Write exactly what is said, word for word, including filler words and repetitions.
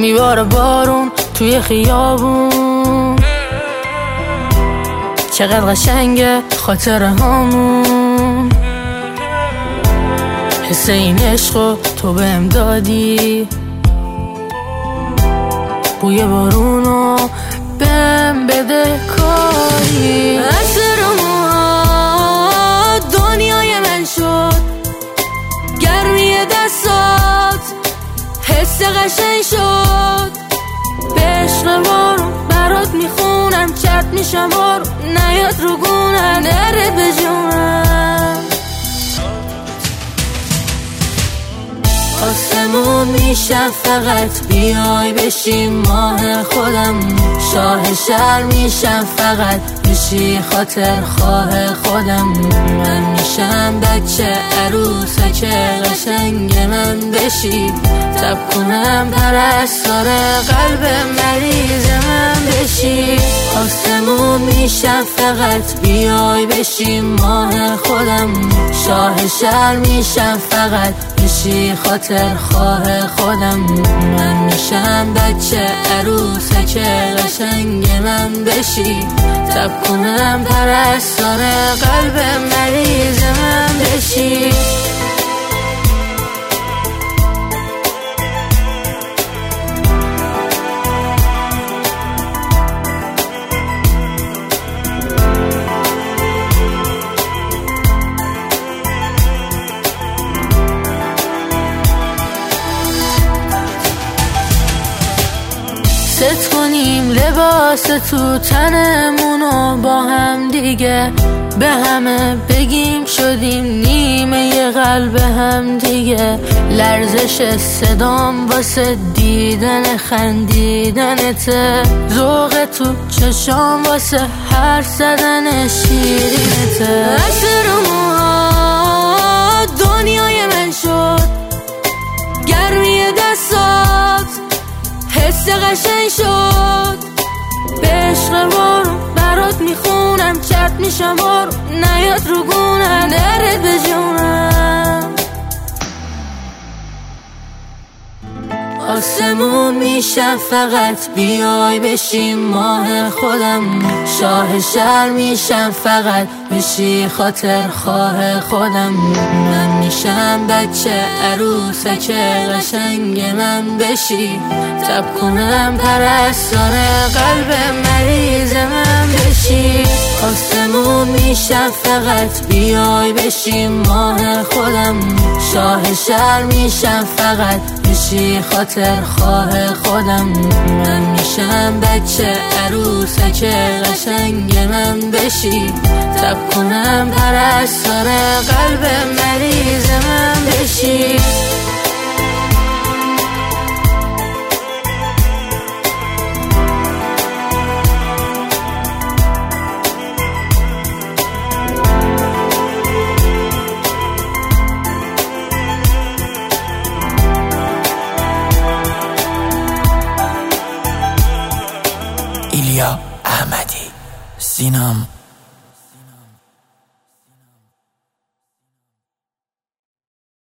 میباره بارون توی خیابون، چقدر قشنگه خاطره هامون. حس این عشقو تو بهم دادی، بوی بارونو بهم بده کاری. اثر موها دنیای من شد، گرمی دستات حس قشنگ شد. به عشق بارون برات میخونم، چت میشم بارون نیاد رو گونم، نره به جونم. آسمون میشم فقط بیای بشی ماه خودم، شاه شهر میشم فقط بشی خاطر خواه خودم. من میشم بچه عروسک قشنگ من بشی، تب کنم پرستار قلب مریض من بشی. آسمون میشم فقط بیای بشی ماه خودم، شاه شهر میشم فقط بشی خاطر خواه خودم. من میشم بچه عروسک قشنگ من بشی، تب کنم پرستار قلب مریض من بشی. ست کنیم لباس تو تنمونو با هم دیگه، به همه بگیم شدیم نیمه یه قلب هم دیگه. لرزش صدام واسه دیدن خندیدنته، ذوق تو چشام واسه حرف زدن شیرینته. اثر موها دنیای من شد، گرمی دستات حس قشنگ شد. به عشق بارون برات میخونم، چت میشم بارون نیاد رو گونم، نره به جونم. آسمون میشم فقط بیای بشی ماه خودم، شاه شهر میشم فقط بشی خاطر خواه خودم. من میشم بچه عروسک قشنگ من بشی، تب کنم پرستار قلب مریض من بشی. آسمون میشم فقط بیای بشی ماه خودم، شاه شهر میشم فقط بشی خاطر خواه خودم. من میشم بچه عروسک قشنگ من بشی، تب کنم پرستار قلب مریض من بشی. ایلیا احمدی، سینم